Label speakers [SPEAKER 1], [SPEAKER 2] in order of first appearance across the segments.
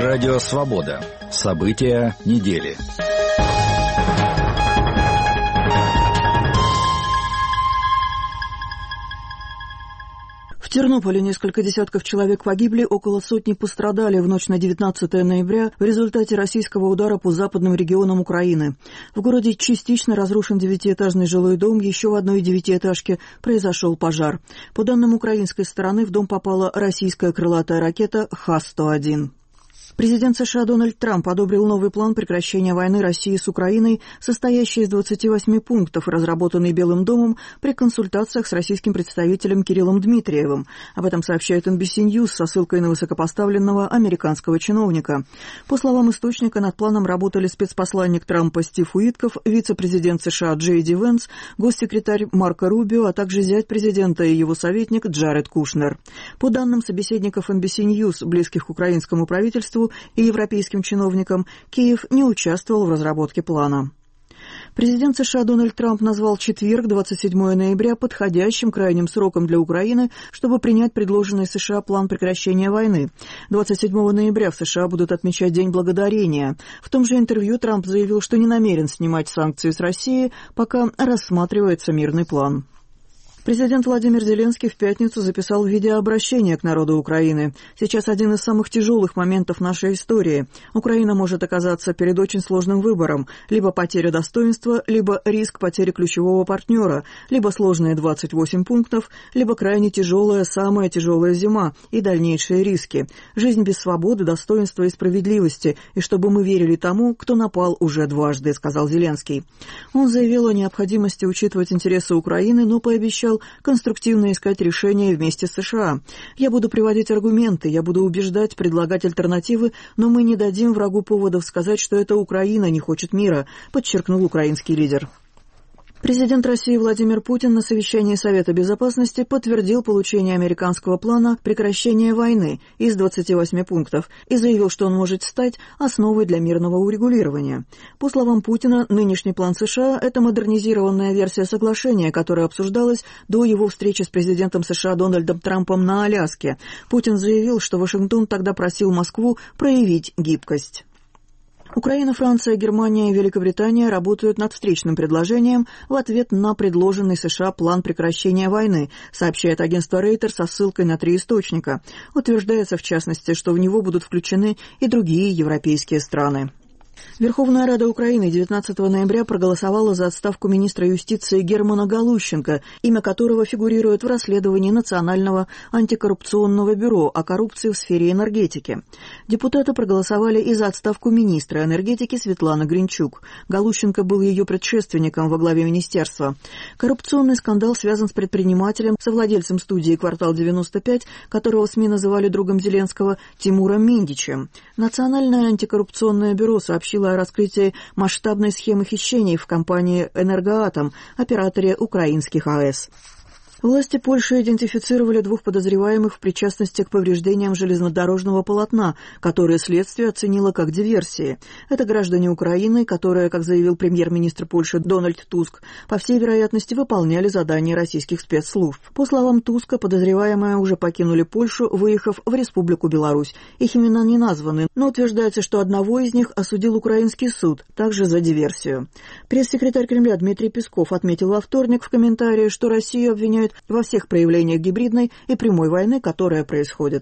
[SPEAKER 1] Радио «Свобода». События недели.
[SPEAKER 2] В Тернополе несколько десятков человек погибли, около сотни пострадали в ночь на 19 ноября в результате российского удара по западным регионам Украины. В городе частично разрушен 9-этажный жилой дом, еще в одной 9-этажке произошел пожар. По данным украинской стороны, в дом попала российская крылатая ракета Х-101. Президент США Дональд Трамп одобрил новый план прекращения войны России с Украиной, состоящий из 28 пунктов, разработанный Белым домом при консультациях с российским представителем Кириллом Дмитриевым. Об этом сообщает NBC News со ссылкой на высокопоставленного американского чиновника. По словам источника, над планом работали спецпосланник Трампа Стив Уитков, вице-президент США Джей Ди Венс, госсекретарь Марко Рубио, а также зять президента и его советник Джаред Кушнер. По данным собеседников NBC News, близких к украинскому правительству и европейским чиновникам, Киев не участвовал в разработке плана. Президент США Дональд Трамп назвал четверг, 27 ноября, подходящим крайним сроком для Украины, чтобы принять предложенный США план прекращения войны. 27 ноября в США будут отмечать День Благодарения. В том же интервью Трамп заявил, что не намерен снимать санкции с России, пока рассматривается мирный план. Президент Владимир Зеленский в пятницу записал видеообращение к народу Украины. Сейчас один из самых тяжелых моментов нашей истории. Украина может оказаться перед очень сложным выбором. Либо потеря достоинства, либо риск потери ключевого партнера, либо сложные 28 пунктов, либо крайне тяжелая, самая тяжелая зима и дальнейшие риски. Жизнь без свободы, достоинства и справедливости, и чтобы мы верили тому, кто напал уже дважды, сказал Зеленский. Он заявил о необходимости учитывать интересы Украины, но пообещал конструктивно искать решения вместе с США. Я буду приводить аргументы, я буду убеждать, предлагать альтернативы, но мы не дадим врагу поводов сказать, что это Украина не хочет мира, подчеркнул украинский лидер. Президент России Владимир Путин на совещании Совета Безопасности подтвердил получение американского плана прекращения войны из 28 пунктов и заявил, что он может стать основой для мирного урегулирования. По словам Путина, нынешний план США – это модернизированная версия соглашения, которая обсуждалась до его встречи с президентом США Дональдом Трампом на Аляске. Путин заявил, что Вашингтон тогда просил Москву проявить гибкость. Украина, Франция, Германия и Великобритания работают над встречным предложением в ответ на предложенный США план прекращения войны, сообщает агентство Рейтер со ссылкой на 3 источника. Утверждается, в частности, что в него будут включены и другие европейские страны. Верховная Рада Украины 19 ноября проголосовала за отставку министра юстиции Германа Галущенко, имя которого фигурирует в расследовании Национального антикоррупционного бюро о коррупции в сфере энергетики. Депутаты проголосовали и за отставку министра энергетики Светланы Гринчук. Галущенко был ее предшественником во главе министерства. Коррупционный скандал связан с предпринимателем, совладельцем студии «Квартал-95», которого СМИ называли другом Зеленского, Тимуром Миндичем. Национальное антикоррупционное бюро сообщило о раскрытии масштабной схемы хищений в компании «Энергоатом», операторе украинских АЭС. Власти Польши идентифицировали 2 подозреваемых в причастности к повреждениям железнодорожного полотна, которые следствие оценило как диверсии. Это граждане Украины, которые, как заявил премьер-министр Польши Дональд Туск, по всей вероятности выполняли задания российских спецслужб. По словам Туска, подозреваемые уже покинули Польшу, выехав в Республику Беларусь. Их имена не названы, но утверждается, что одного из них осудил украинский суд, также за диверсию. Пресс-секретарь Кремля Дмитрий Песков отметил во вторник в комментарии, что Россию обвиняют во всех проявлениях гибридной и прямой войны, которая происходит.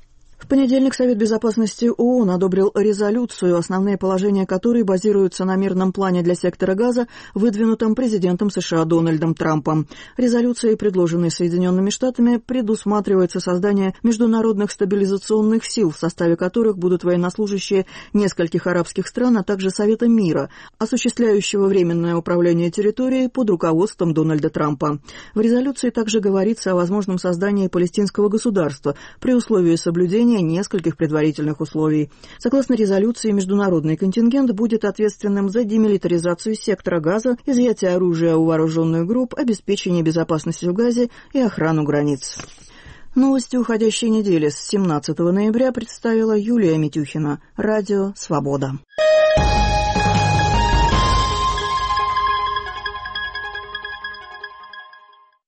[SPEAKER 2] В понедельник Совет Безопасности ООН одобрил резолюцию, основные положения которой базируются на мирном плане для сектора Газа, выдвинутом президентом США Дональдом Трампом. Резолюцией, предложенной Соединенными Штатами, предусматривается создание международных стабилизационных сил, в составе которых будут военнослужащие нескольких арабских стран, а также Совета мира, осуществляющего временное управление территорией под руководством Дональда Трампа. В резолюции также говорится о возможном создании палестинского государства при условии соблюдения нескольких предварительных условий. Согласно резолюции, международный контингент будет ответственным за демилитаризацию сектора Газа, изъятие оружия у вооруженных групп, обеспечение безопасности в Газе и охрану границ. Новости уходящей недели с 17 ноября представила Юлия Митюхина. Радио «Свобода».